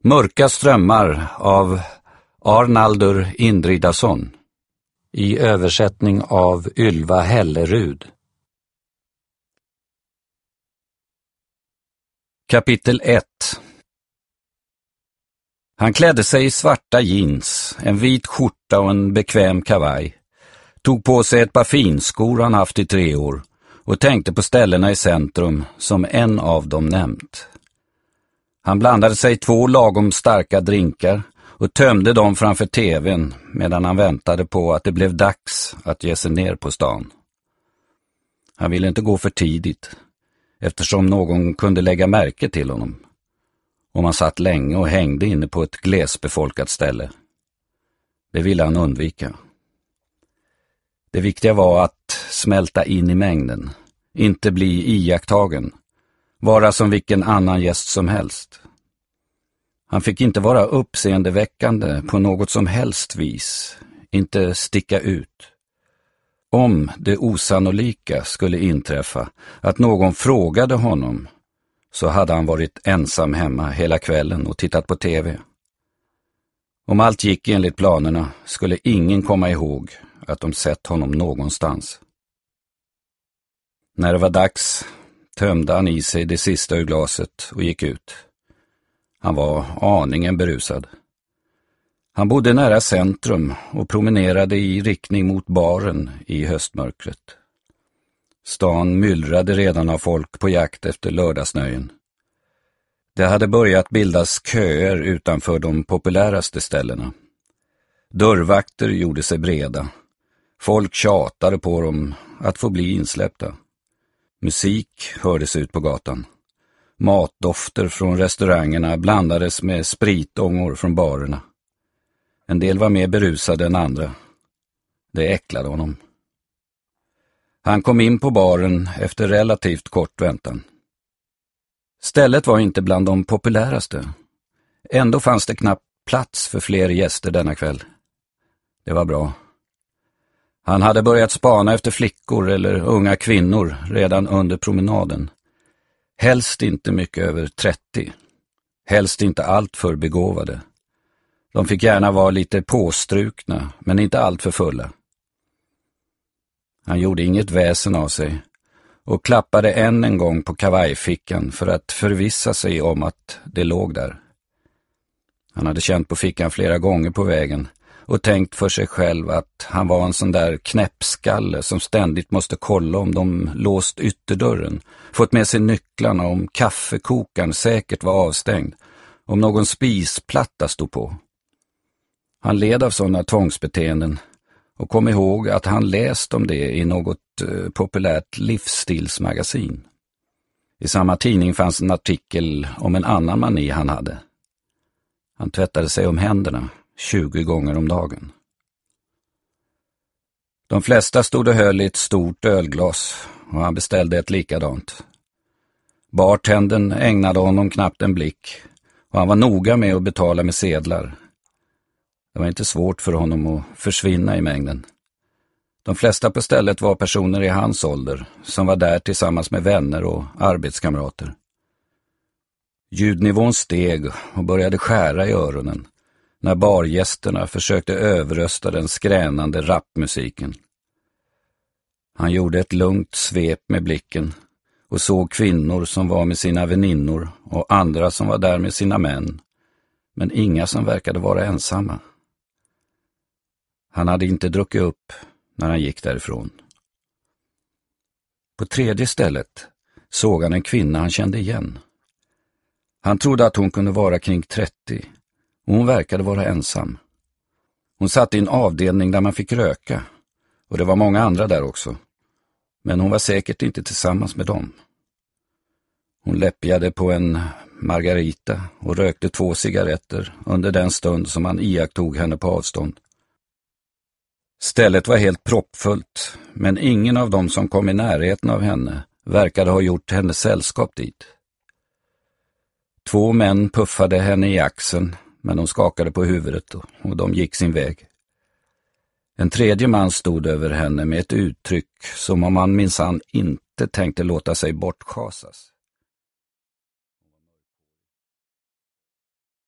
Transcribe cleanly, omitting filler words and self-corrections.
Mörka strömmar av Arnaldur Indridason i översättning av Ylva Hellerud. Kapitel 1. Han klädde sig i svarta jeans, en vit skjorta och en bekväm kavaj. Tog på sig ett par finskor han haft i 3 år och tänkte på ställena i centrum som en av dem nämnt. Han blandade sig 2 lagom starka drinkar och tömde dem framför tvn medan han väntade på att det blev dags att ge sig ner på stan. Han ville inte gå för tidigt eftersom någon kunde lägga märke till honom om han satt länge och hängde inne på ett glesbefolkat ställe. Det ville han undvika. Det viktiga var att smälta in i mängden, inte bli iakttagen, vara som vilken annan gäst som helst. Han fick inte vara uppseendeväckande på något som helst vis, inte sticka ut. Om det osannolika skulle inträffa att någon frågade honom så hade han varit ensam hemma hela kvällen och tittat på tv. Om allt gick enligt planerna skulle ingen komma ihåg att de sett honom någonstans. När det var dags tömde han i sig det sista ur glaset och gick ut. Han var aningen berusad. Han bodde nära centrum och promenerade i riktning mot baren i höstmörkret. Stan myllrade redan av folk på jakt efter lördagsnöjen. Det hade börjat bildas köer utanför de populäraste ställena. Dörrvakter gjorde sig breda. Folk tjatade på dem att få bli insläppta. Musik hördes ut på gatan. Matdofter från restaurangerna blandades med spritångor från barerna. En del var mer berusade än andra. Det äcklade honom. Han kom in på baren efter relativt kort väntan. Stället var inte bland de populäraste. Ändå fanns det knappt plats för fler gäster denna kväll. Det var bra. Han hade börjat spana efter flickor eller unga kvinnor redan under promenaden. Helst inte mycket över 30. Helst inte allt för begåvade. De fick gärna vara lite påstrukna, men inte allt för fulla. Han gjorde inget väsen av sig och klappade än en gång på kavajfickan för att förvissa sig om att det låg där. Han hade känt på fickan flera gånger på vägen och tänkt för sig själv att han var en sån där knäppskalle som ständigt måste kolla om de låst ytterdörren, fått med sig nycklarna, om kaffekokaren säkert var avstängd, om någon spisplatta stod på. Han led av sådana tvångsbeteenden och kom ihåg att han läst om det i något populärt livsstilsmagasin. I samma tidning fanns en artikel om en annan mani han hade. Han tvättade sig om händerna 20 gånger om dagen. De flesta stod och höll i ett stort ölglas och han beställde ett likadant. Bartendern ägnade honom knappt en blick och han var noga med att betala med sedlar. Det var inte svårt för honom att försvinna i mängden. De flesta på stället var personer i hans ålder som var där tillsammans med vänner och arbetskamrater. Ljudnivån steg och började skära i öronen när bargästerna försökte överrösta den skränande rapmusiken. Han gjorde ett lugnt svep med blicken och såg kvinnor som var med sina väninnor och andra som var där med sina män, men inga som verkade vara ensamma. Han hade inte druckit upp när han gick därifrån. På 3:e stället såg han en kvinna han kände igen. Han trodde att hon kunde vara kring 30 och hon verkade vara ensam. Hon satt i en avdelning där man fick röka och det var många andra där också. Men hon var säkert inte tillsammans med dem. Hon läppjade på en margarita och rökte 2 cigaretter under den stund som han iakttog henne på avstånd. Stället var helt proppfullt, men ingen av dem som kom i närheten av henne verkade ha gjort henne sällskap dit. 2 män puffade henne i axeln, men de skakade på huvudet och de gick sin väg. En 3:e man stod över henne med ett uttryck som om han minsann inte tänkte låta sig bortschasas.